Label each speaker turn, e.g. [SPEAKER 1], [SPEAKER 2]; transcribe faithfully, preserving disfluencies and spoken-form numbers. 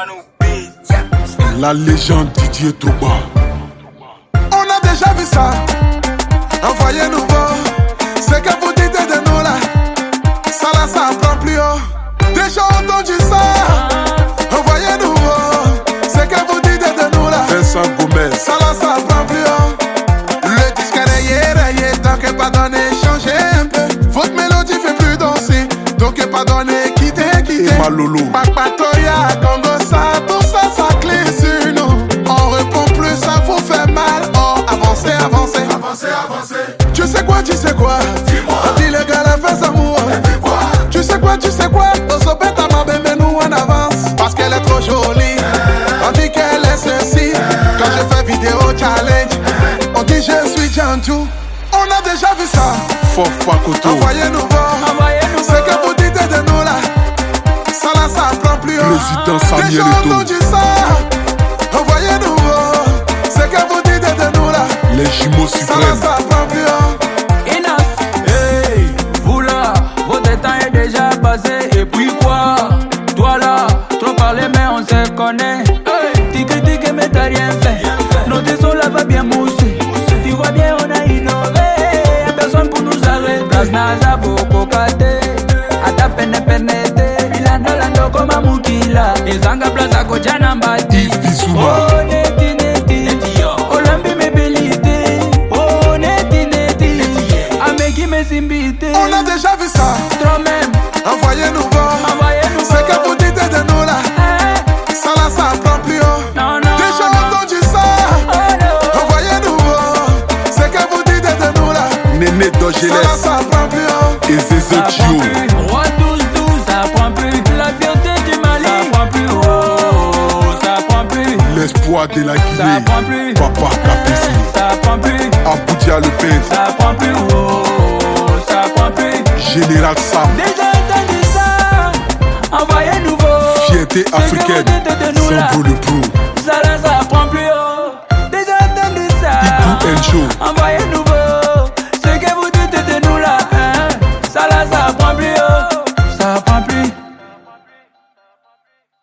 [SPEAKER 1] La légende Didier Toba.
[SPEAKER 2] On a déjà vu ça. Envoyez-nous voir. C'est que vous dites de nous là. Ça là, ça prend plus haut. Déjà entendu ça. Envoyez-nous voir. C'est que vous dites de nous là.
[SPEAKER 1] Vincent Gomez.
[SPEAKER 2] Ça là, ça prend plus haut. Le disque est rayé, rayé. Donc pardonnez, changez un peu. Votre mélodie fait plus danser. Donc pardonnez, quittez, quittez.
[SPEAKER 1] Et Malolo.
[SPEAKER 2] Papatoya, Congo, ça, tout ça, ça clé sur nous. On répond plus, ça vous fait mal. Oh, avancez, avancez.
[SPEAKER 3] Avancez, avancez.
[SPEAKER 2] Tu sais quoi, tu sais quoi?
[SPEAKER 3] Dis-moi.
[SPEAKER 2] On dit le gars la fait amour.
[SPEAKER 3] Dis-moi.
[SPEAKER 2] Tu sais quoi, tu sais quoi? Au sopet à ma bébé, nous on avance. Parce qu'elle est trop jolie. On dit qu'elle est ceci. Quand je fais vidéo challenge, on dit je suis Jantou. On a déjà vu ça.
[SPEAKER 1] Fof Pakoto.
[SPEAKER 2] Envoyez-nous voir.
[SPEAKER 4] Envoyez-nous
[SPEAKER 2] C'est que vous dites de nous là. Ça là, ça prend plus haut.
[SPEAKER 1] Président Samuel
[SPEAKER 2] Déjà
[SPEAKER 1] Eto'o.
[SPEAKER 2] entendu ça. Envoyez-nous voir. C'est que vous dites de nous là.
[SPEAKER 1] Les jumeaux
[SPEAKER 2] Ça là,
[SPEAKER 1] suprêmes.
[SPEAKER 2] ça prend plus haut.
[SPEAKER 4] Inas, hey, vous là, votre temps est déjà passé. Et puis quoi? Toi là, trop parler mais on se connaît. Hey, tu critiques mais t'as rien fait. Notre son là va bien mousser. Tu vois bien on a innové. Y'a personne pour nous arrêter. Place Naza Boko Kate. Ata pene penete. Ilando lando koma mukila. Izanga plaza kojana mbati.
[SPEAKER 1] Yves Bissouma.
[SPEAKER 4] Oh neti neti. Olambi mebelite. Oh neti neti. Ameki mesimbite.
[SPEAKER 2] On a déjà vu ça.
[SPEAKER 4] Trop même.
[SPEAKER 2] Envoyez-nous voir.
[SPEAKER 4] Envoyez-nous
[SPEAKER 2] C'est que
[SPEAKER 4] voir.
[SPEAKER 2] vous dites de nous là.
[SPEAKER 4] Eh,
[SPEAKER 2] Ça là, ça prend plus haut.
[SPEAKER 4] non, non.
[SPEAKER 2] Déjà
[SPEAKER 4] non.
[SPEAKER 2] entendu ça.
[SPEAKER 4] Oh non.
[SPEAKER 2] Envoyez-nous voir. C'est que vous dites de nous là.
[SPEAKER 1] Néné
[SPEAKER 2] Ça là,
[SPEAKER 1] Dogeles.
[SPEAKER 2] ça prend plus haut.
[SPEAKER 1] Et Zézé
[SPEAKER 4] Ça prend
[SPEAKER 1] Chio.
[SPEAKER 4] plus. Roi douze douze, ça prend plus. La fierté du Mali. Ça prend plus. Oh, ça prend plus.
[SPEAKER 1] L'espoir de la
[SPEAKER 4] Ça
[SPEAKER 1] Guinée.
[SPEAKER 4] prend plus.
[SPEAKER 1] Papa Kapesi.
[SPEAKER 4] Ça prend plus.
[SPEAKER 1] Aboudia le peintre.
[SPEAKER 4] Ça prend plus. Oh, ça prend plus.
[SPEAKER 1] Général Sam.
[SPEAKER 4] Déjà entendu ça. Envoyez-nous vos.
[SPEAKER 1] Fierté
[SPEAKER 4] C'est que vous
[SPEAKER 1] africaine.
[SPEAKER 4] dites de nous là.
[SPEAKER 1] Sambo le pro.
[SPEAKER 4] Ça là, ça prend plus.